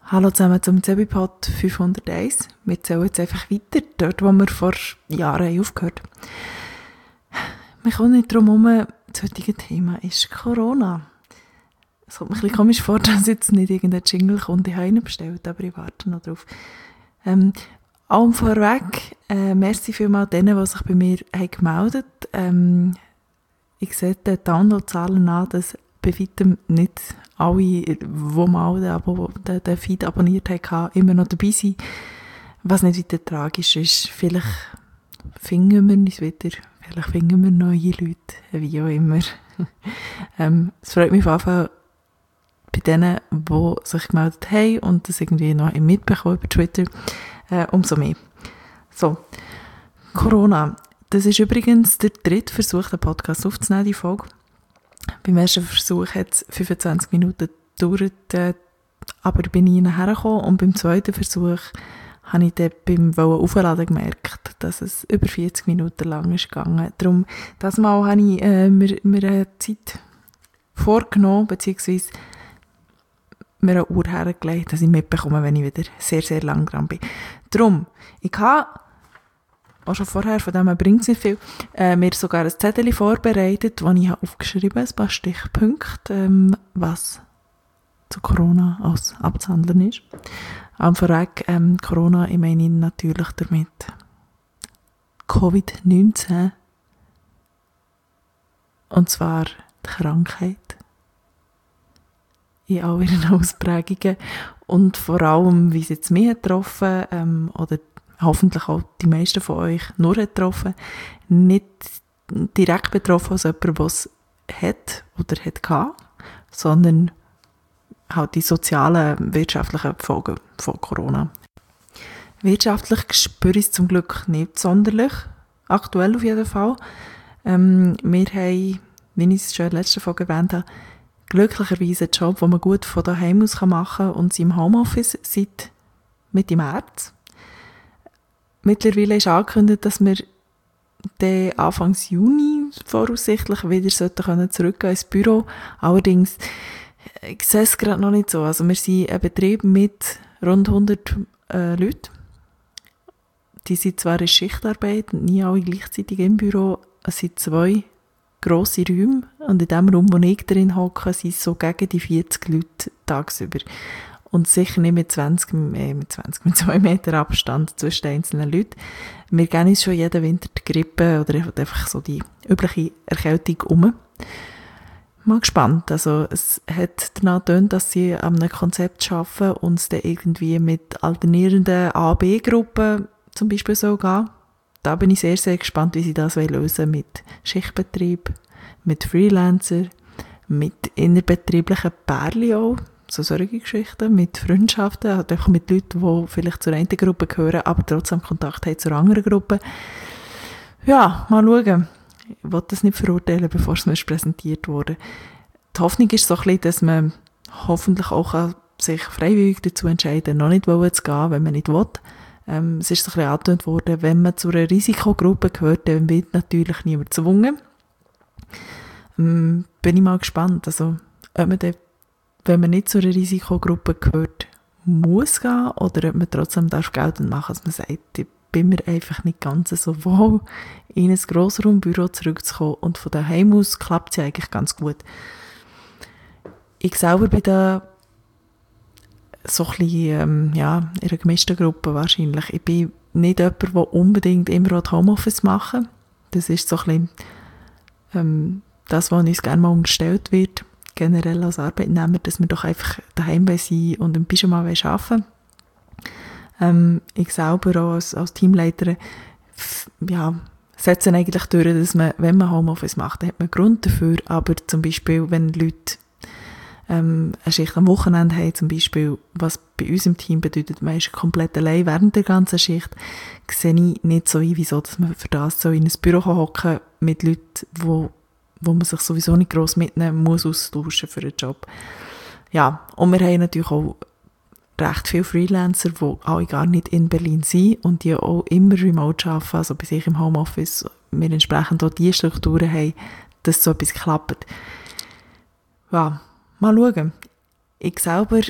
Hallo zusammen zum Zebipod 501. Wir zählen jetzt einfach weiter, dort wo wir vor Jahren aufgehört haben. Wir kommen nicht drum herum, das heutige Thema ist Corona. Es kommt mir ein bisschen komisch vor, dass jetzt nicht irgendein Jingle kommt, ich habe ihn bestellt, aber ich warte noch drauf. Allem vorweg, merci vielmals denen, die sich bei mir gemeldet haben. Ich sehe die Downloadzahlen an, dass bei weitem nicht alle, die mal den Feed abonniert haben, immer noch dabei sind. Was nicht weiter tragisch ist. Vielleicht finden wir uns wieder. Vielleicht finden wir neue Leute, wie auch immer. Es freut mich auf jeden Fall bei denen, die sich gemeldet haben und das irgendwie noch mitbekommen über Twitter, umso mehr. So, Corona. Das ist übrigens der dritte Versuch, den Podcast aufzunehmen, die Folge. Beim ersten Versuch hat es 25 Minuten gedauert, aber bin ich nachher gekommen und beim zweiten Versuch habe ich dann beim Aufladen gemerkt, dass es über 40 Minuten lang ist gegangen. Darum, das Mal habe ich mir eine Zeit vorgenommen, beziehungsweise mir eine Uhr hergelegt, dass ich mitbekomme, wenn ich wieder sehr, sehr lang dran bin. Darum, ich habe auch schon vorher, von dem bringt es nicht viel, mir sogar ein Zettel vorbereitet, wo ich aufgeschrieben habe, ein paar Stichpunkte, was zu Corona als abzuhandeln ist. Am vorweg, Corona, ich meine natürlich damit Covid-19. Und zwar die Krankheit in all ihren Ausprägungen und vor allem, wie es jetzt mich getroffen oder hoffentlich auch die meisten von euch nur getroffen, nicht direkt betroffen als jemand, der es hat oder hatte, sondern halt die sozialen, wirtschaftlichen Folgen von Corona. Wirtschaftlich spüre ich es zum Glück nicht sonderlich, aktuell auf jeden Fall. Wir haben, wie ich es schon in der letzten Folge erwähnt habe, glücklicherweise einen Job, den man gut von daheim aus machen kann und sie im Homeoffice seit Mitte März. Mittlerweile ist angekündigt, dass wir dann Anfang Juni voraussichtlich wieder zurückgehen ins Büro. Allerdings, ich sehe es gerade noch nicht so. Also wir sind ein Betrieb mit rund 100 Leuten. Die sind zwar in Schichtarbeit, nie alle gleichzeitig im Büro. Es sind 2 grosse Räume und in dem Raum, wo ich drin hocke, sind es so gegen die 40 Leute tagsüber. Und sicher nicht mit 2 Meter Abstand zwischen den einzelnen Leuten. Wir gehen uns schon jeden Winter die Grippe oder einfach so die übliche Erkältung um. Mal gespannt. Also, es hat danach getönt, dass sie an einem Konzept arbeiten und es dann irgendwie mit alternierenden A-B-Gruppen zum Beispiel so gehen. Da bin ich sehr, sehr gespannt, wie sie das lösen wollen. Mit Schichtbetrieb, mit Freelancer, mit innerbetrieblichen Pärchen auch. So solche Geschichten, mit Freundschaften, halt einfach mit Leuten, die vielleicht zur einen Gruppe gehören, aber trotzdem Kontakt haben zur anderen Gruppe. Ja, mal schauen. Ich will das nicht verurteilen, bevor es mir präsentiert wurde. Die Hoffnung ist so ein bisschen, dass man hoffentlich auch sich freiwillig dazu entscheiden kann, noch nicht zu gehen, wenn man nicht will. Es ist so ein bisschen angetönt worden, wenn man zu einer Risikogruppe gehört, dann wird natürlich niemand gezwungen. Bin ich mal gespannt, also ob man dann, wenn man nicht zu einer Risikogruppe gehört, muss gehen oder ob man trotzdem geltend machen darf, dass man sagt, ich bin mir einfach nicht ganz so wohl, in ein Grossraumbüro zurückzukommen und von daheim aus klappt es ja eigentlich ganz gut. Ich selber bin da so ein bisschen, in einer gemischten Gruppe wahrscheinlich. Ich bin nicht jemand, der unbedingt immer Homeoffice machen. Das ist so ein bisschen das, was uns gerne mal unterstellt wird, generell als Arbeitnehmer, dass wir doch einfach daheim sein und im Pyjama arbeiten wollen. Ich selber auch als Teamleiter setze eigentlich durch, dass man, wenn man Homeoffice macht, dann hat man Grund dafür, aber zum Beispiel, wenn Leute eine Schicht am Wochenende haben, zum Beispiel, was bei uns im Team bedeutet, man ist komplett allein während der ganzen Schicht, sehe ich nicht so ein, wieso, dass man für das so in ein Büro hocken mit Leuten, wo man sich sowieso nicht gross mitnehmen muss, austauschen für einen Job. Ja, und wir haben natürlich auch recht viele Freelancer, die alle gar nicht in Berlin sind und die auch immer remote arbeiten, also bei sich im Homeoffice, wir entsprechend auch die Strukturen haben, dass so etwas klappt. Ja, mal schauen. Ich selber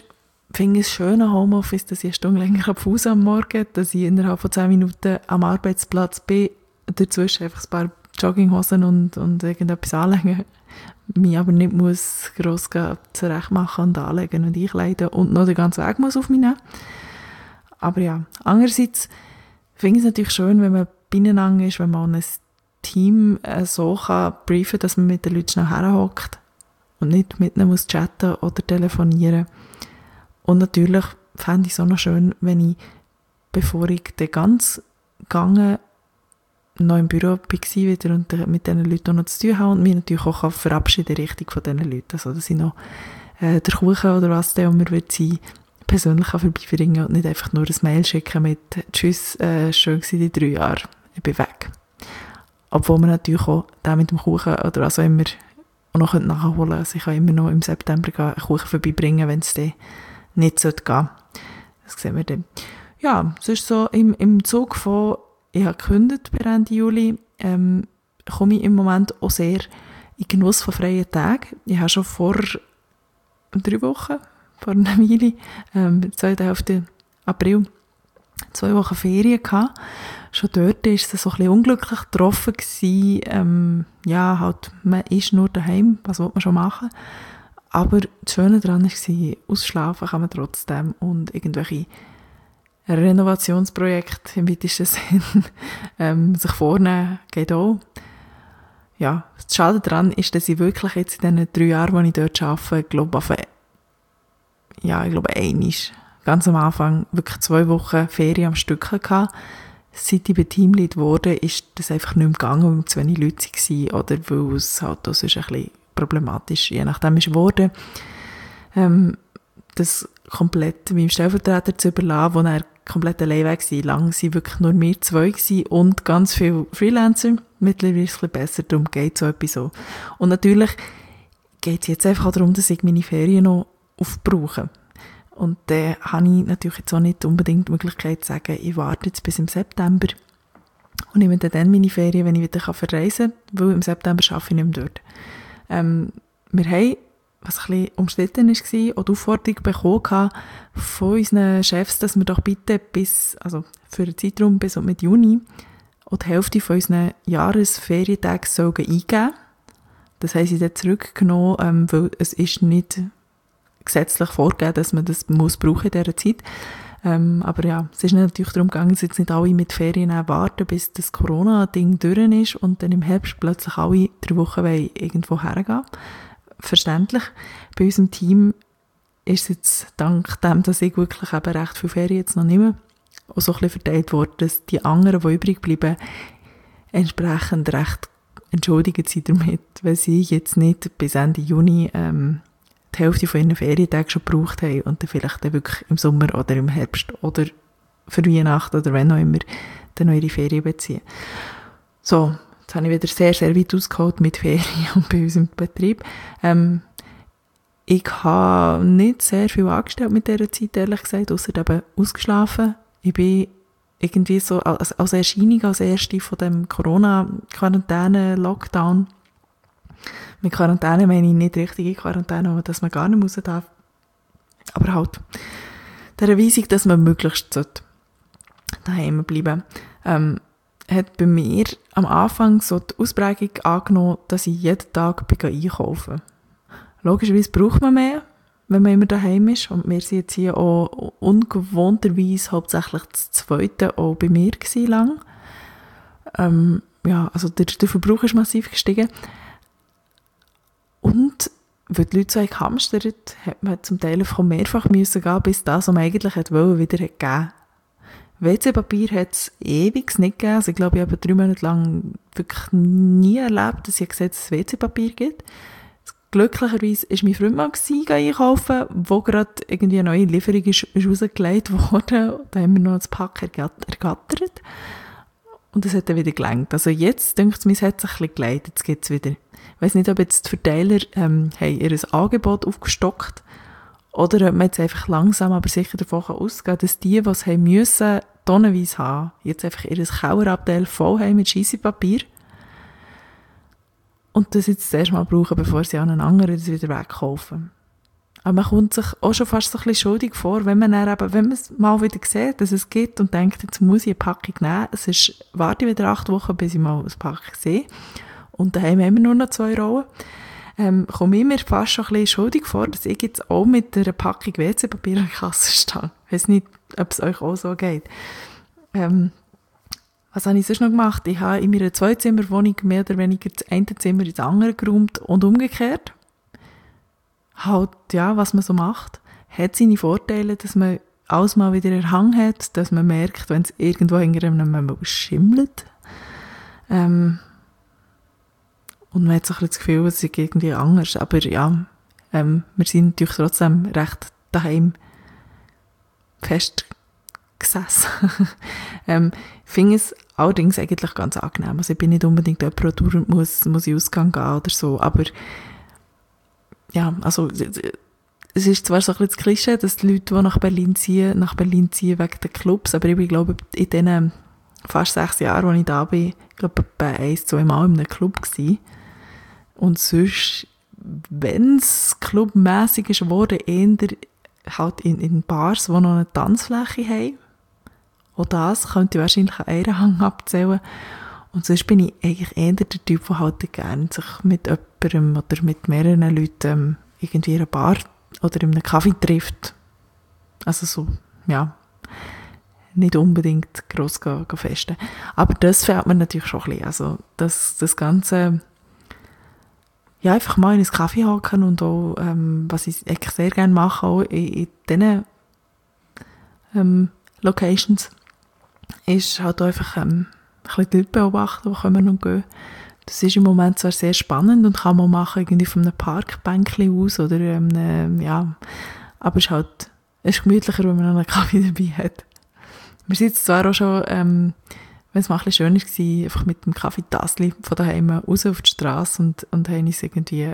finde es schön am Homeoffice, dass ich eine Stunde länger Pause am Morgen, dass ich innerhalb von 10 Minuten am Arbeitsplatz bin, dazwischen einfach ein paar Jogginghosen und irgendetwas anlegen, mich aber nicht muss gross zurecht machen und anlegen und einkleiden und noch den ganzen Weg muss auf mich nehmen. Aber ja, andererseits finde ich es natürlich schön, wenn man beieinander ist, wenn man ein Team so kann briefen, dass man mit den Leuten schnell herhockt und nicht mit ihnen muss chatten oder telefonieren. Und natürlich fände ich es auch noch schön, wenn ich, bevor ich dann ganz gegangen noch im Büro war wieder und mit diesen Leuten auch noch zu tun habe und mich natürlich auch verabschieden richtig von diesen Leuten. Also, dass ich noch der Kuchen oder was der immer wird sein, persönlich vorbeibringen und nicht einfach nur ein Mail schicken mit «Tschüss, schön gewesen die 3 Jahre, ich bin weg». Obwohl man natürlich auch den mit dem Kuchen oder was auch immer auch noch nachholen könnte. Also ich kann immer noch im September einen Kuchen vorbeibringen, wenn es dann nicht gehen sollte. Das sehen wir dann. Ja, sonst so im Zug von «Ich habe gekündigt per Ende Juli», komme ich im Moment auch sehr in Genuss von freien Tagen. Ich habe schon vor 3 Wochen, vor einer Weile, 2. April, 2 Wochen Ferien gehabt. Schon dort war es so ein bisschen unglücklich getroffen gewesen. Ja, halt, man ist nur daheim, was will man schon machen? Aber das Schöne daran war, ausschlafen kann man trotzdem und irgendwelche Renovationsprojekte im weitesten Sinn sich vornehmen, geht auch. Ja, das Schade daran ist, dass ich wirklich jetzt in diesen 3 Jahren, die ich dort arbeite, glaube einmal, ganz am Anfang, wirklich 2 Wochen Ferien am Stück hatte. Seit ich Teamlead wurde, ist das einfach nicht mehr gegangen, weil wir zu wenig Leute waren oder weil es halt auch sonst ein bisschen problematisch, je nachdem ist geworden, das komplett meinem Stellvertreter zu überlassen, wo er komplett allein war. Lange waren wirklich nur wir 2 gewesen und ganz viele Freelancer. Mittlerweile ist es ein bisschen besser, darum geht so etwas so. Und natürlich geht es jetzt einfach darum, dass ich meine Ferien noch aufbrauche. Und dann habe ich natürlich jetzt auch nicht unbedingt die Möglichkeit zu sagen, ich warte jetzt bis im September und nehme dann meine Ferien, wenn ich wieder verreisen kann, weil im September arbeite ich nicht mehr dort. Wir haben, was ein bisschen umstritten war, auch die Aufforderung bekommen von unseren Chefs, dass wir doch bitte für einen Zeitraum bis und mit Juni auch die Hälfte von unseren Jahresferientagen eingeben sollen. Das haben sie dann zurückgenommen, weil es ist nicht gesetzlich vorgegeben, dass man das muss brauchen in dieser Zeit. Aber ja, es ist natürlich darum gegangen, dass jetzt nicht alle mit Ferien warten, bis das Corona-Ding durch ist und dann im Herbst plötzlich alle 3 Wochen irgendwo hergehen. Verständlich. Bei unserem Team ist es jetzt dank dem, dass ich wirklich eben recht viel Ferien jetzt noch nehme, auch so ein bisschen verteilt worden, dass die anderen, die übrig bleiben, entsprechend recht entschuldigt sind damit, weil sie jetzt nicht bis Ende Juni die Hälfte von ihren Ferientagen schon gebraucht haben und dann vielleicht dann wirklich im Sommer oder im Herbst oder für Weihnachten oder wenn auch immer dann noch ihre Ferien beziehen. So, jetzt habe ich wieder sehr, sehr weit ausgeholt mit Ferien und bei uns im Betrieb. Ich habe nicht sehr viel angestellt mit dieser Zeit, ehrlich gesagt, ausser eben ausgeschlafen. Ich bin irgendwie so als Erscheinung, als erste von dem Corona-Quarantäne-Lockdown. Mit Quarantäne meine ich nicht richtige Quarantäne, aber dass man gar nicht raus darf. Aber halt, der Weisung, dass man möglichst daheim bleiben sollte, hat bei mir am Anfang so die Ausprägung angenommen, dass ich jeden Tag einkaufen. Logischerweise braucht man mehr, wenn man immer daheim ist. Und wir sind jetzt hier auch ungewohnterweise hauptsächlich das Zweite auch bei mir gewesen, lang. Ja, also der Verbrauch ist massiv gestiegen. Und weil die Leute so gehamstert, hat man zum Teil mehrfach müssen gehen, bis das, was man eigentlich wollte, wieder gegeben. WC-Papier hat es ewig nicht gegeben. Also ich glaube, ich habe 3 Monate lang wirklich nie erlebt, dass ich gesehen dass es WC-Papier gibt. Glücklicherweise war mein Freund mal einkaufen, wo gerade irgendwie eine neue Lieferung ist rausgelegt worden. Da haben wir noch das Pack ergattert. Und es hat dann wieder gelangt. Also jetzt, denke ich mir, es hat sich ein bisschen geleitet. Jetzt geht es wieder. Ich weiss nicht, ob jetzt die Verteiler haben ihr Angebot aufgestockt oder ob man jetzt einfach langsam, aber sicher davon ausgehen kann, dass die es haben müssen, tonnenweise haben, jetzt einfach ihr Kauerabteil voll haben mit Scheissepapier und das jetzt zuerst mal brauchen, bevor sie an einen anderen das wieder wegkaufen. Aber man kommt sich auch schon fast so ein bisschen schuldig vor, wenn man es mal wieder sieht, dass es gibt und denkt, jetzt muss ich eine Packung nehmen. Warte ich wieder 8 Wochen, bis ich mal eine Packung sehe. Und daheim haben wir nur noch 2 Rollen. Komme ich mir fast schon ein bisschen schuldig vor, dass ich jetzt auch mit einer Packung WC-Papier an der Kasse stehe. Ich weiss nicht, ob es euch auch so geht. Was habe ich sonst noch gemacht? Ich habe in meiner 2-Zimmer-Wohnung mehr oder weniger das eine Zimmer ins andere geräumt und umgekehrt. Halt, ja, was man so macht. Hat seine Vorteile, dass man alles mal wieder einen Hang hat, dass man merkt, wenn es irgendwo hinter einem schimmelt. Und man hat so ein bisschen das Gefühl, es ist irgendwie anders. Aber ja, wir sind natürlich trotzdem recht daheim festgesessen. Ich finde es allerdings eigentlich ganz angenehm. Also ich bin nicht unbedingt jemand, der dauernd muss in Ausgang gehen oder so. Aber ja, also es ist zwar so ein bisschen das Klischee, dass die Leute, die nach Berlin ziehen wegen den Clubs. Aber ich glaube, in diesen fast 6 Jahren, als ich da bin, ich glaube, bei 1-2 Mal in einem Club gewesen. Und sonst, wenn es clubmässig ist geworden, eher halt in Bars, die noch eine Tanzfläche haben. Auch das könnte ich wahrscheinlich an einen Hang abzählen. Und sonst bin ich eigentlich eher der Typ, der halt gerne sich mit jemandem oder mit mehreren Leuten irgendwie in einer Bar oder in einem Kaffee trifft. Also so, ja, nicht unbedingt gross festen. Aber das fehlt mir natürlich schon ein bisschen. Also das Ganze, ja, einfach mal in einen Kaffee hocken und auch, was ich eigentlich sehr gerne mache, auch in diesen Locations, ist halt auch einfach ein bisschen die Leute beobachten, die kommen und gehen. Das ist im Moment zwar sehr spannend und kann man machen, irgendwie von einem Parkbänkchen aus oder ja, aber es ist gemütlicher, wenn man noch einen Kaffee dabei hat. Wir sind jetzt zwar auch schon, wenn es mal ein bisschen schöner war, einfach mit dem Kaffeetassli von daheim raus auf die Straße und haben uns irgendwie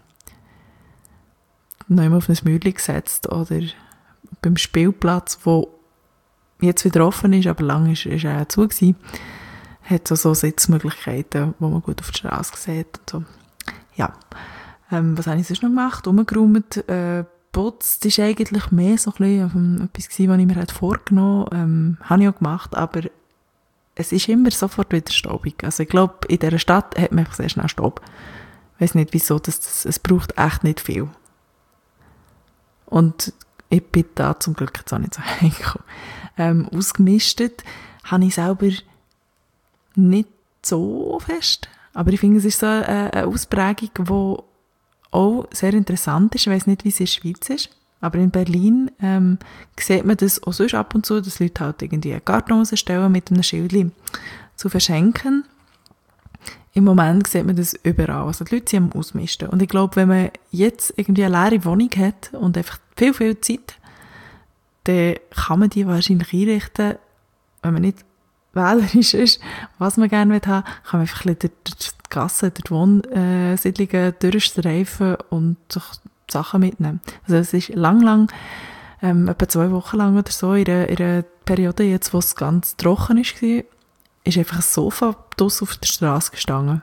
noch einmal auf ein Mäuerchen gesetzt oder beim Spielplatz, wo jetzt wieder offen ist, aber lange ist er zu gewesen, hat so Sitzmöglichkeiten, wo man gut auf die Straße sieht und so. Ja, was habe ich sonst noch gemacht? Umgeräumt, putzt ist eigentlich mehr so ein bisschen etwas gewesen, was ich mir vorgenommen habe. Habe ich auch gemacht, aber es ist immer sofort wieder staubig. Also ich glaube, in dieser Stadt hat man einfach sehr schnell Staub. Ich weiss nicht, wieso, es braucht echt nicht viel. Und ich bin da zum Glück jetzt auch nicht so heimgekommen. Ausgemistet habe ich selber nicht so fest. Aber ich finde, es ist so eine Ausprägung, die auch sehr interessant ist. Ich weiss nicht, wie es in der Schweiz ist. Aber in Berlin sieht man das auch sonst ab und zu, dass Leute halt irgendwie eine Karton stellen mit einem Schildchen zu verschenken. Im Moment sieht man das überall. Also die Leute sind am Ausmisten. Und ich glaube, wenn man jetzt irgendwie eine leere Wohnung hat und einfach viel, viel Zeit, dann kann man die wahrscheinlich einrichten, wenn man nicht wählerisch ist, was man gerne haben will, kann man einfach ein bisschen durch die Gassen, durch die Wohnsiedlungen durchstreifen und sich Sachen mitnehmen. Also es ist lang, etwa 2 Wochen lang oder so, in einer Periode jetzt, wo es ganz trocken war, ist einfach ein Sofa draussen auf der Straße gestanden.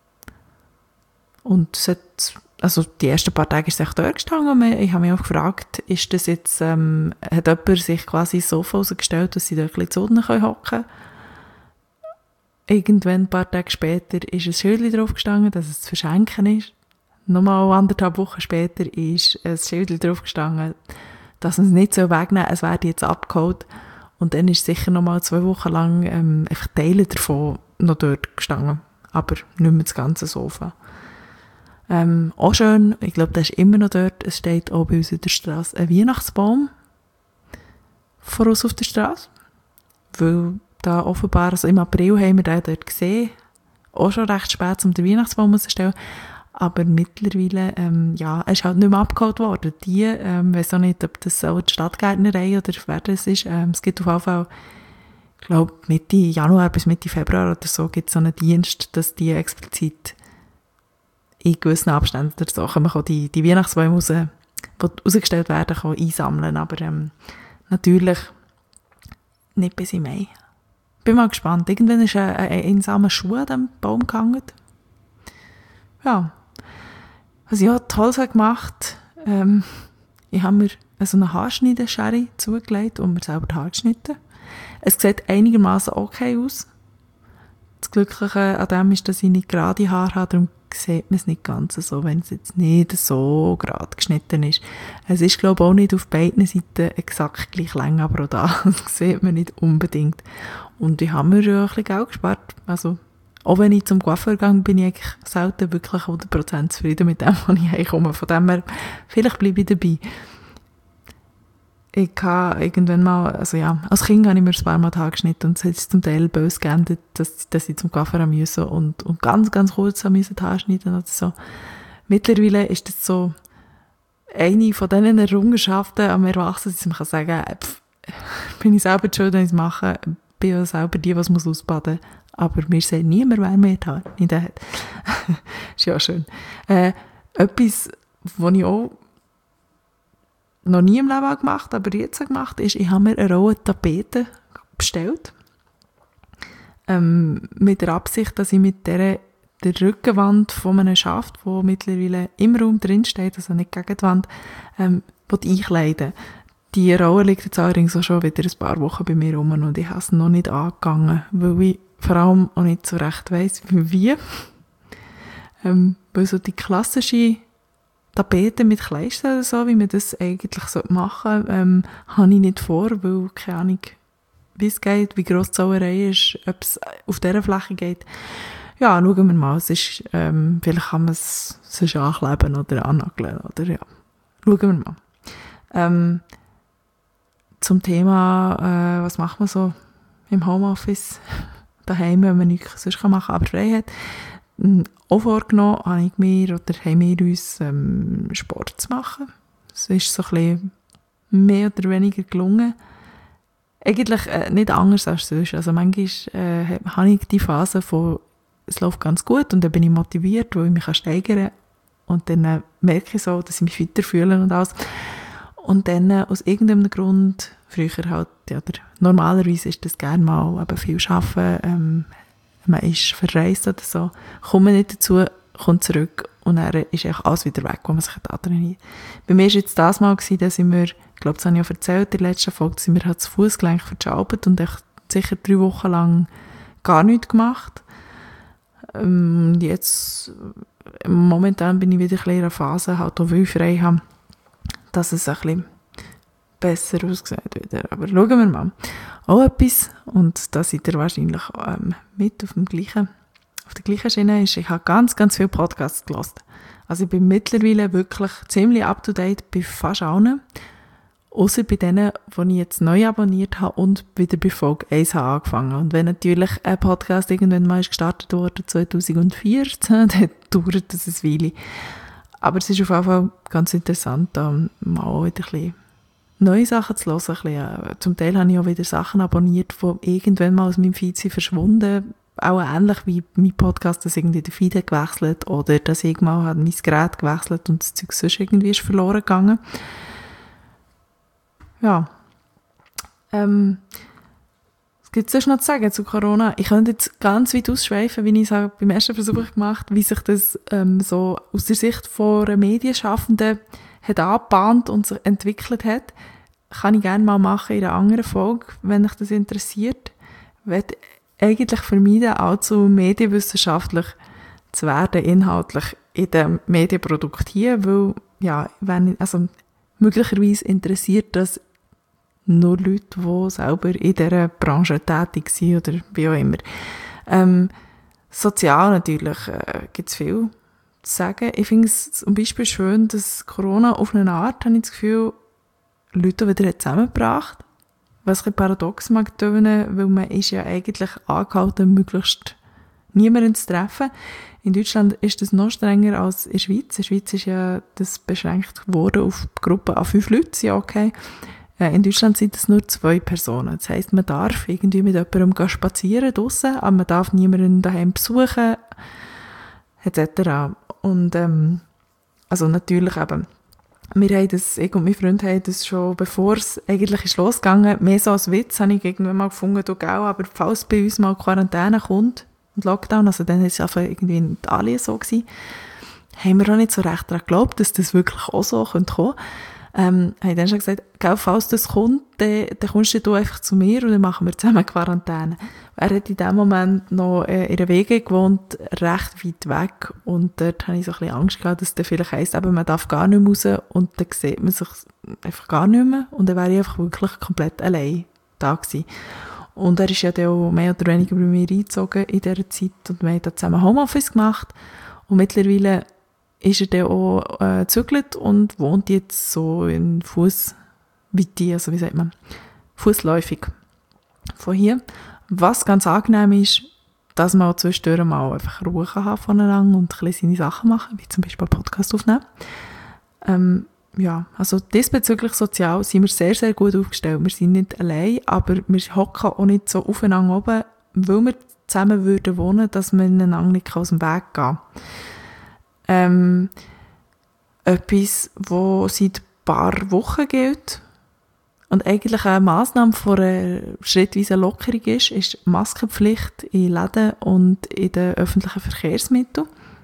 Und also die ersten paar Tage ist es echt dort gestanden und ich habe mich auch gefragt, ist das jetzt, hat jemand sich quasi ein Sofa rausgestellt, dass sie da ein bisschen zu unten hocken können? Irgendwann, ein paar Tage später, ist ein Schildchen drauf gestanden, dass es zu verschenken ist. Nochmal 1,5 Wochen später ist ein Schild drauf gestanden, dass man es nicht wegnehmen soll, es werde jetzt abgeholt. Und dann ist sicher nochmal 2 Wochen lang einfach Teile davon noch dort gestanden. Aber nicht mehr das ganze Sofa. Auch schön, ich glaube, der ist immer noch dort. Es steht auch bei uns in der Straße ein Weihnachtsbaum vor uns auf der Straße. Weil da offenbar, also im April haben wir den dort gesehen. Auch schon recht spät, um den Weihnachtsbaum auszustellen. Aber mittlerweile, ja, er ist halt nicht mehr abgeholt worden. Die, weiss auch nicht, ob das auch die Stadtgärtnerei oder wer das ist. Es gibt auf jeden Fall, ich glaube, Mitte Januar bis Mitte Februar oder so gibt es so einen Dienst, dass die explizit in gewissen Abständen oder so kann man die Weihnachtsbäume die rausgestellt werden, kann einsammeln. Aber natürlich nicht bis im Mai. Bin mal gespannt. Irgendwann ist ein einsamer Schuh an diesem Baum gehangen. Ja. Was ich auch toll gemacht habe, Ich habe mir so eine Haarschneidenschere zugelegt und mir selber die Haare geschnitten. Es sieht einigermaßen okay aus. Das Glückliche an dem ist, dass ich nicht gerade Haare habe, darum sieht man es nicht ganz so, wenn es jetzt nicht so gerade geschnitten ist. Es ist, glaube ich, auch nicht auf beiden Seiten exakt gleich lang, aber auch das sieht man nicht unbedingt. Und ich habe mir ja ein bisschen Geld gespart. Also, auch wenn ich zum Coiffeur gehe, bin ich eigentlich selten wirklich 100% zufrieden mit dem, was ich heimkomme. Von dem her, vielleicht bleibe ich dabei. Ich habe irgendwann mal, also ja, als Kind habe ich mir ein paar Mal die Haare geschnitten und es hat sich zum Teil böse geändert, dass ich zum Coiffeur musste und ganz, ganz kurz die Haare schneiden oder so. Mittlerweile ist das so eine von diesen Errungenschaften am Erwachsenen, dass man kann sagen, bin ich selber schuld, wenn ich es mache, bin ja selber die, was muss ausbaden. Aber mir sagt niemand, wer mehr die Haare nicht hat. Ist ja schön. Etwas, was ich auch noch nie im Leben gemacht, aber jetzt gemacht, ist, ich habe mir eine rohe Tapete bestellt. Mit der Absicht, dass ich mit der Rückenwand von einem Schaft, wo mittlerweile im Raum drin steht, also nicht gegen die Wand, einkleiden. Die Rolle liegt jetzt allerdings auch schon wieder ein paar Wochen bei mir rum und ich habe es noch nicht angegangen, weil ich vor allem auch nicht so recht weiss, wie. Weil so die klassische Tapete mit Kleistern oder so, wie man das eigentlich machen sollte, habe ich nicht vor, weil keine Ahnung, wie es geht, wie gross die Sauerei ist, ob es auf dieser Fläche geht. Ja, schauen wir mal. Es ist, vielleicht kann man es sonst ankleben oder annageln, oder ja. Schauen wir mal. Zum Thema, was macht man so im Homeoffice, daheim, wenn man nichts sonst machen kann, aber frei hat. Auch vorgenommen habe ich mir, oder haben wir uns, Sport zu machen. Es ist so ein bisschen mehr oder weniger gelungen. Eigentlich nicht anders als sonst. Also manchmal habe ich die Phase von, es läuft ganz gut und dann bin ich motiviert, weil ich mich steigern kann. Und dann merke ich so, dass ich mich fitter fühle und alles. Und dann aus irgendeinem Grund, früher halt, oder normalerweise ist das gerne mal eben viel arbeiten, man ist verreist oder so, kommt man nicht dazu, kommt zurück und dann ist eigentlich alles wieder weg, wo man sich trainiert. Bei mir war jetzt das Mal, dass ich mir, ich glaube, das habe ich auch erzählt in der letzten Folge, dass ich mir das Fußgelenk verschraubt und echt sicher 3 Wochen lang gar nichts gemacht. Jetzt, momentan bin ich wieder in einer Phase, halt auch weil ich frei habe, dass es ein bisschen besser aussieht wieder. Aber schauen wir mal. Auch etwas, und da seid ihr wahrscheinlich mit auf der gleichen Schiene, ist, ich habe ganz, ganz viele Podcasts gehört. Also ich bin mittlerweile wirklich ziemlich up-to-date bei fast allen, außer bei denen, die ich jetzt neu abonniert habe und wieder bei Folge 1 habe angefangen. Und wenn natürlich ein Podcast irgendwann mal gestartet wurde, 2014, dann dauert das ein Weile. Aber es ist auf jeden Fall ganz interessant, da mal wieder ein bisschen neue Sachen zu hören. Zum Teil habe ich auch wieder Sachen abonniert, die irgendwann mal aus meinem Feed sind verschwunden. Auch ähnlich wie mein Podcast, dass irgendwie der Feed hat gewechselt oder dass ich mal mein Gerät gewechselt und das Zeug sonst irgendwie ist verloren gegangen. Ja. Was gibt es sonst noch zu sagen zu Corona? Ich könnte jetzt ganz weit ausschweifen, wie ich es beim ersten Versuch gemacht habe, wie sich das so aus der Sicht von einer Medienschaffenden hat angebahnt und sich entwickelt hat. Kann ich gerne mal machen in einer anderen Folge, wenn euch das interessiert. Ich werde eigentlich vermeiden, allzu medienwissenschaftlich zu werden, inhaltlich in den Medienprodukten hier, weil, ja, möglicherweise interessiert das nur Leute, die selber in dieser Branche tätig sind oder wie auch immer. Sozial natürlich gibt es viel zu sagen. Ich finde es zum Beispiel schön, dass Corona auf eine Art, habe ich das Gefühl, Leute wieder zusammengebracht. Was ein bisschen paradox mag tönen, weil man ist ja eigentlich angehalten, möglichst niemanden zu treffen. In Deutschland ist das noch strenger als in der Schweiz. In der Schweiz ist ja das beschränkt worden auf Gruppen an 5 Leute, ja okay. In Deutschland sind es nur 2 Personen. Das heisst, man darf irgendwie mit jemandem spazieren draussen, aber man darf niemanden daheim besuchen, etc. Und also natürlich eben, ich und mein Freund haben das schon, bevor es eigentlich ist losgegangen, mehr so als Witz, habe ich irgendwann mal gefunden, du gell, aber falls bei uns mal Quarantäne kommt und Lockdown, also dann war es einfach irgendwie in Italien so gewesen, haben wir auch nicht so recht daran geglaubt, dass das wirklich auch so kommen könnte. habe ich dann schon gesagt, gell, falls das kommt, dann kommst du einfach zu mir und dann machen wir zusammen Quarantäne. Er hat in dem Moment noch in einer Wege gewohnt, recht weit weg, und dort habe ich so ein bisschen Angst gehabt, dass das vielleicht heisst, eben, man darf gar nicht mehr raus und dann sieht man sich einfach gar nicht mehr und dann wäre ich einfach wirklich komplett allein da gewesen. Und er ist ja dann auch mehr oder weniger bei mir eingezogen in dieser Zeit und wir haben da zusammen Homeoffice gemacht und mittlerweile ist er dann auch gezügelt und wohnt jetzt so in Fußweite, also wie sagt man, fußläufig von hier. Was ganz angenehm ist, dass man auch zwischendurch mal einfach Ruhe haben voneinander und ein bisschen seine Sachen machen, wie zum Beispiel einen Podcast aufnehmen. Ja, also diesbezüglich sozial sind wir sehr, sehr gut aufgestellt. Wir sind nicht allein, aber wir hocken auch nicht so aufeinander oben, weil wir zusammen würden wohnen, dass man einander nicht aus dem Weg gehen kann. Etwas, was seit ein paar Wochen gilt und eigentlich eine Massnahme von einer schrittweisen Lockerung ist Maskenpflicht in Läden und in den öffentlichen Verkehrsmitteln.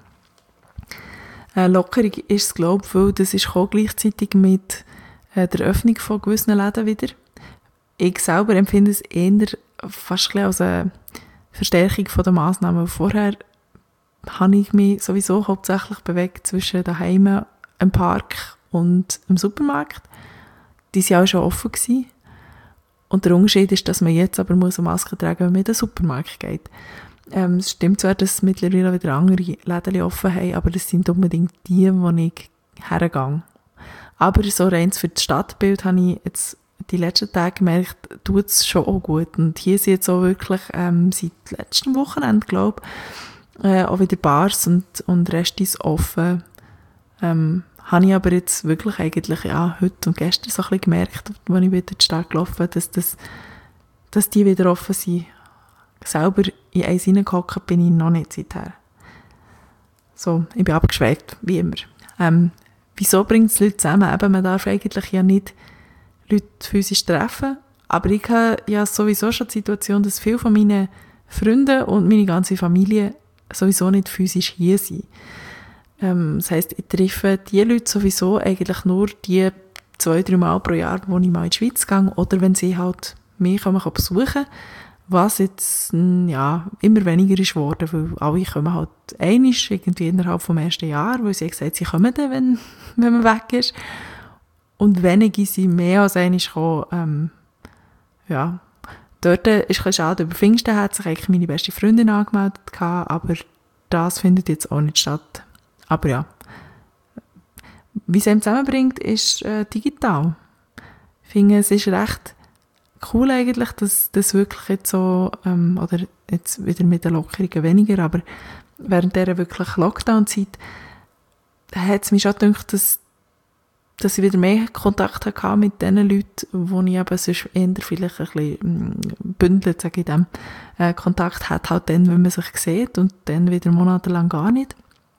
Lockerung ist es, glaube ich, weil das ist gleichzeitig mit der Öffnung von gewissen Läden wieder. Ich selber empfinde es eher fast als eine Verstärkung der Massnahmen. Vorher habe ich mich sowieso hauptsächlich bewegt zwischen daheim, im Park und im Supermarkt. Die waren auch schon offen gewesen. Und der Unterschied ist, dass man jetzt aber eine Maske tragen muss, wenn man in den Supermarkt geht. Es stimmt zwar, dass mittlerweile wieder andere Läden offen haben, aber das sind unbedingt die, wo ich hergehe. Aber so rein für das Stadtbild habe ich jetzt die letzten Tage gemerkt, tut es schon auch gut. Und hier sind jetzt auch wirklich seit letztem Wochenende, glaube ich, auch wieder Bars und Restis offen. Habe ich aber jetzt wirklich eigentlich heute und gestern so ein bisschen gemerkt, als ich wieder in die Stadt gelaufen bin, dass die wieder offen sind. Selber in eins hineingehockt bin ich noch nicht seither. So, ich bin abgeschweift, wie immer. Wieso bringt es Leute zusammen? Eben, man darf eigentlich ja nicht Leute physisch treffen, aber ich habe ja sowieso schon die Situation, dass viele von meinen Freunden und meine ganze Familie sowieso nicht physisch hier sind. Das heisst, ich treffe die Leute sowieso eigentlich nur die 2-3 Mal pro Jahr, wo ich mal in die Schweiz gehe, oder wenn sie halt mich besuchen, was jetzt immer weniger ist geworden, weil alle kommen halt einmal irgendwie innerhalb vom ersten Jahr, weil sie haben gesagt, sie kommen dann, wenn man weg ist. Und wenige sind mehr als einmal gekommen. Dort ist es ein bisschen schade. Über Pfingsten hat sich eigentlich meine beste Freundin angemeldet, aber das findet jetzt auch nicht statt. Aber ja, wie es einem zusammenbringt, ist digital. Ich finde, es ist recht cool eigentlich, dass das wirklich jetzt so, oder jetzt wieder mit den Lockerungen weniger, aber während dieser wirklich Lockdown-Zeit hat es mich schon gedacht, dass ich wieder mehr Kontakt hatte mit den Leuten, wo ich eben sonst eher vielleicht ein bisschen bündelt, sage ich dem, Kontakt hat, halt dann, wenn man sich sieht und dann wieder monatelang gar nicht.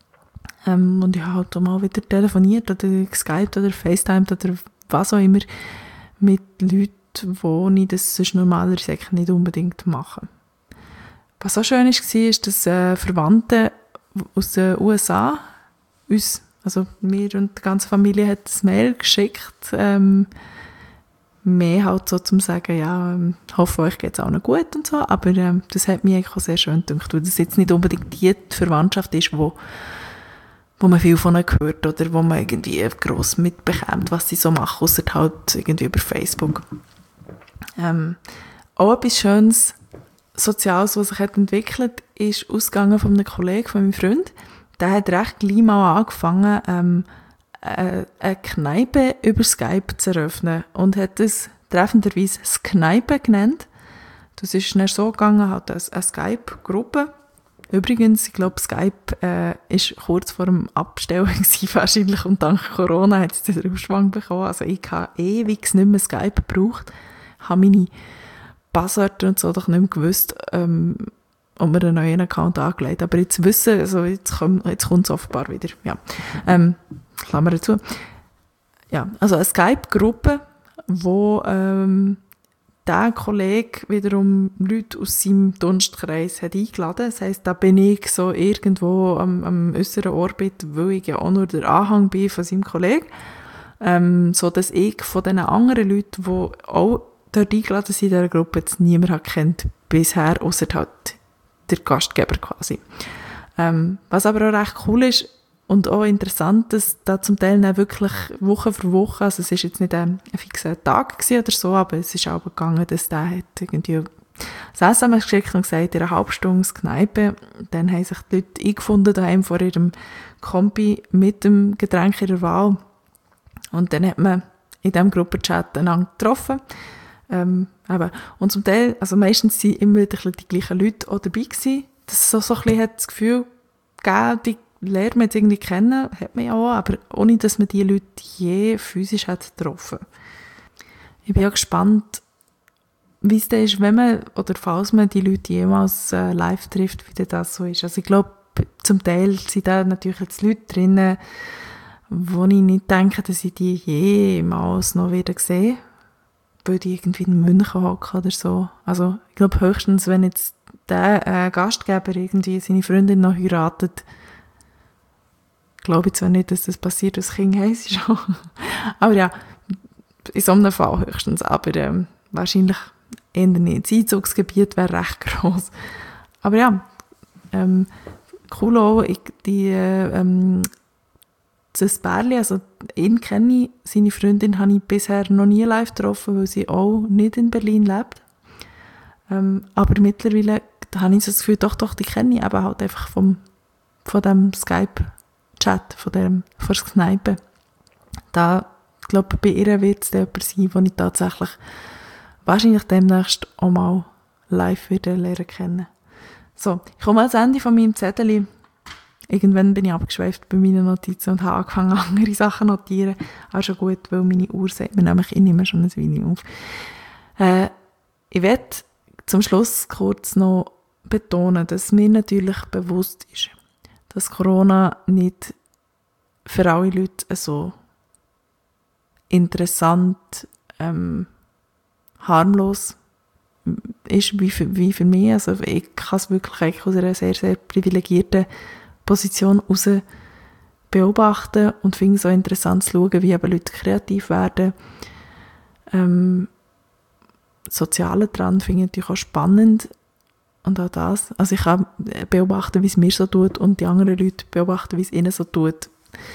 Und ich habe halt auch mal wieder telefoniert oder geskypt oder FaceTimed oder was auch immer mit Leuten, wo ich das sonst normalerweise nicht unbedingt mache. Was auch schön war, ist, dass Verwandte aus den USA uns, also mir und die ganze Familie, hat ein Mail geschickt, mehr halt so zum sagen, ja, hoffe, euch geht es auch noch gut und so, aber das hat mich eigentlich auch sehr schön gedacht, weil das jetzt nicht unbedingt die Verwandtschaft ist, wo man viel von ihnen hört oder wo man irgendwie gross mitbekommt, was sie so machen, ausser halt irgendwie über Facebook. Auch etwas Schönes, Soziales, was sich hat entwickelt, ist ausgegangen von einem Kollegen, von meinem Freund. Der hat recht gleich mal angefangen, eine Kneipe über Skype zu eröffnen und hat es treffenderweise Skneipe genannt. Das ist dann so gegangen, halt eine Skype-Gruppe. Übrigens, ich glaube, Skype ist kurz vor dem Abstellen wahrscheinlich, und dank Corona hat es den Aufschwung bekommen. Also ich habe ewig nicht mehr Skype gebraucht, habe meine Passwörter und so doch nicht mehr gewusst, und mir einen neuen Account angelegt. Aber jetzt wissen, also jetzt kommt es offenbar wieder. Ja. Klammer dazu. Ja, also eine Skype-Gruppe, wo der Kollege wiederum Leute aus seinem Dunstkreis hat eingeladen. Das heisst, da bin ich so irgendwo am äußeren Orbit, weil ich ja auch nur der Anhang bin von seinem Kollegen. so dass ich von den anderen Leuten, die auch dort eingeladen sind in dieser Gruppe, jetzt niemand kennt bisher, ausser halt der Gastgeber quasi. Was aber auch recht cool ist und auch interessant, dass da zum Teil dann wirklich Woche für Woche, also es ist jetzt nicht ein fixer Tag gewesen oder so, aber es ist auch gegangen, dass der hat irgendwie das SMS geschickt und gesagt, in einer halben Stunde Kneipe. Dann haben sich die Leute eingefunden daheim vor ihrem Kombi mit dem Getränk ihrer Wahl. Und dann hat man in diesem Gruppenchat einander getroffen. Und zum Teil, also meistens sind immer wieder die gleichen Leute auch dabei gewesen. Das so ein bisschen hat das Gefühl gegeben, die lernt man jetzt irgendwie kennen, hat man ja auch, aber ohne, dass man die Leute je physisch hat getroffen. Ich bin ja gespannt, wie es dann ist, wenn man, oder falls man die Leute jemals live trifft, wie das so ist. Also ich glaube, zum Teil sind da natürlich jetzt Leute drin, wo ich nicht denke, dass ich die jemals noch wieder sehe, weil die irgendwie in München hocken oder so. Also ich glaube höchstens, wenn jetzt der Gastgeber irgendwie seine Freundin noch heiratet, glaube ich zwar nicht, dass das passiert, das Kind haben sie schon. Aber ja, in so einem Fall höchstens. Aber wahrscheinlich eher nicht. Das Einzugsgebiet wäre recht gross. Aber ja, cool auch, das Pärchen, also ihn kenne ich, seine Freundin habe ich bisher noch nie live getroffen, weil sie auch nicht in Berlin lebt. Aber mittlerweile habe ich so das Gefühl, doch, die kenne ich eben halt einfach von dem Skype-Chat, von der Kneipe. Da, ich glaube, bei ihr wird es jemand sein, den ich tatsächlich wahrscheinlich demnächst auch mal live wieder lernen kennen. So, ich komme ans Ende von meinem Zettel. Irgendwann bin ich abgeschweift bei meinen Notizen und habe angefangen, andere Sachen zu notieren. Auch schon gut, weil meine Uhr sagt mir nämlich, ich nehme schon ein Weile auf. Ich werde zum Schluss kurz noch betonen, dass mir natürlich bewusst ist, dass Corona nicht für alle Leute so interessant, harmlos ist wie für mich. Also ich kann es wirklich aus einer sehr, sehr privilegierten Position heraus beobachten und finde es so interessant zu schauen, wie eben Leute kreativ werden. Soziale dran finde ich natürlich auch spannend. Und auch das. Also ich kann beobachten, wie es mir so tut und die anderen Leute beobachten, wie es ihnen so tut.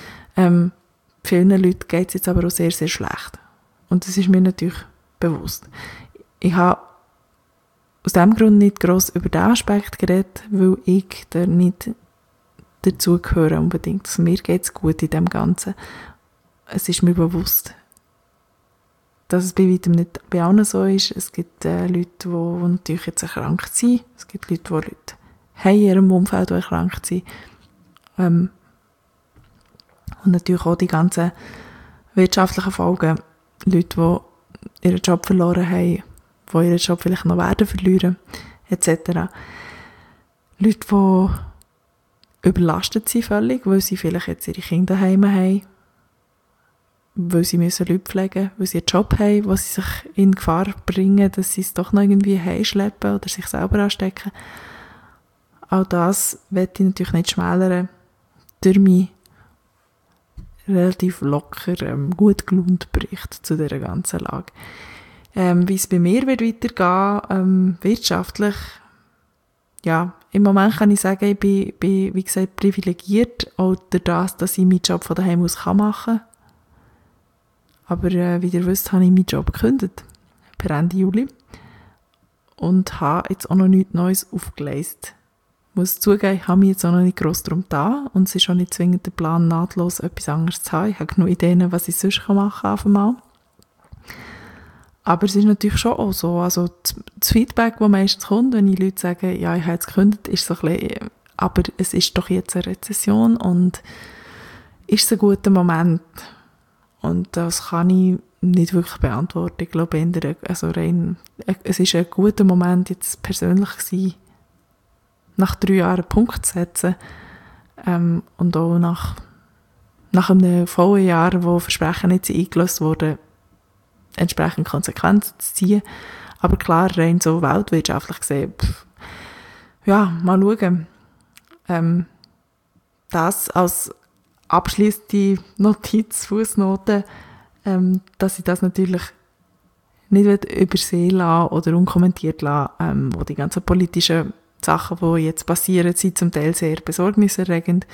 Vielen Leuten geht es jetzt aber auch sehr, sehr schlecht. Und das ist mir natürlich bewusst. Ich habe aus diesem Grund nicht gross über den Aspekt geredet, weil ich da nicht dazugehöre unbedingt. Also mir geht es gut in dem Ganzen. Es ist mir bewusst, dass es bei weitem nicht bei allen so ist. Es gibt Leute, die natürlich jetzt erkrankt sind. Es gibt Leute, die Leute haben in ihrem Umfeld, die erkrankt sind. Und natürlich auch die ganzen wirtschaftlichen Folgen. Leute, die ihren Job verloren haben, die ihren Job vielleicht noch werden verlieren, etc. Leute, die überlastet sind völlig, weil sie vielleicht jetzt ihre Kinder daheim haben, weil sie müssen Leute pflegen, weil sie einen Job haben, wo sie sich in Gefahr bringen, dass sie es doch noch irgendwie heimschleppen oder sich selber anstecken. Auch das möchte ich natürlich nicht schmälern, durch mich relativ locker, gut gelaunt Bericht zu dieser ganzen Lage. Wie es bei mir wird weitergehen, wirtschaftlich, ja, im Moment kann ich sagen, ich bin wie gesagt, privilegiert, auch durch das, dass ich meinen Job von daheim aus machen kann. Aber wie ihr wisst, habe ich meinen Job gekündigt, per Ende Juli, und habe jetzt auch noch nichts Neues aufgeleistet. Ich muss zugeben, ich habe mich jetzt auch noch nicht gross darum getan und es ist auch nicht zwingend der Plan, nahtlos etwas anderes zu haben. Ich habe genug Ideen, was ich sonst machen kann auf einmal. Aber es ist natürlich schon auch so, also das Feedback, das meistens kommt, wenn die Leute sagen, ja, ich habe jetzt gekündigt, ist so ein bisschen, aber es ist doch jetzt eine Rezession und ist es ein guter Moment? Und das kann ich nicht wirklich beantworten. Ich glaube, es ist ein guter Moment jetzt persönlich gewesen, nach 3 Jahren einen Punkt zu setzen, und auch nach einem vollen Jahr, wo Versprechen nicht eingelöst wurden, entsprechend Konsequenzen zu ziehen. Aber klar, rein so weltwirtschaftlich gesehen, ja, mal schauen. Das als abschliessende Notiz, Fußnote, dass ich das natürlich nicht übersehen lassen oder unkommentiert lassen, wo die ganzen politischen Sachen, die jetzt passieren, sind zum Teil sehr besorgniserregend.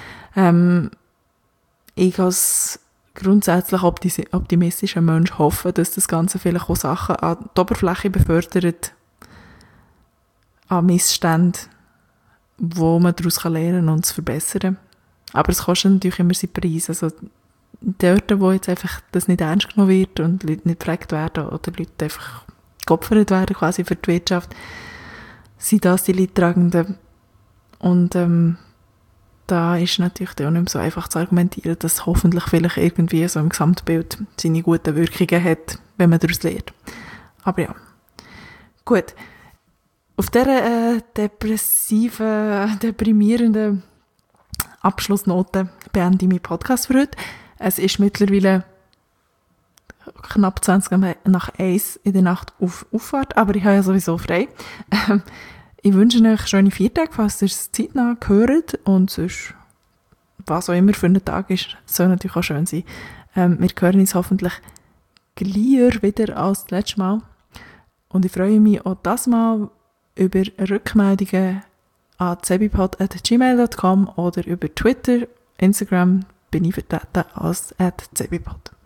Ich als grundsätzlich optimistischer Mensch hoffe, dass das Ganze vielleicht auch Sachen an die Oberfläche befördert, an Missständen, wo man daraus lernen kann und es verbessern. Aber es kostet natürlich immer seinen Preis. Also dort, wo jetzt einfach das nicht ernst genommen wird und Leute nicht gefragt werden oder Leute einfach geopfert werden quasi für die Wirtschaft, sind das die Leidtragenden. Und da ist natürlich auch nicht mehr so einfach zu argumentieren, dass hoffentlich vielleicht irgendwie so im Gesamtbild seine guten Wirkungen hat, wenn man daraus lernt. Aber ja, gut. Auf dieser deprimierenden Abschlussnote beende ich meinen Podcast für heute. Es ist mittlerweile knapp 20:01 in der Nacht auf Auffahrt, aber ich habe ja sowieso frei. Ich wünsche euch schöne 4 Tage, falls ihr es zeitnah hört und sonst, was auch immer für einen Tag ist, soll natürlich auch schön sein. Wir hören uns hoffentlich gleich wieder als das letzte Mal und ich freue mich auch das Mal über Rückmeldungen an zebipod@gmail.com oder über Twitter, Instagram bin ich vertreten als @zebipod.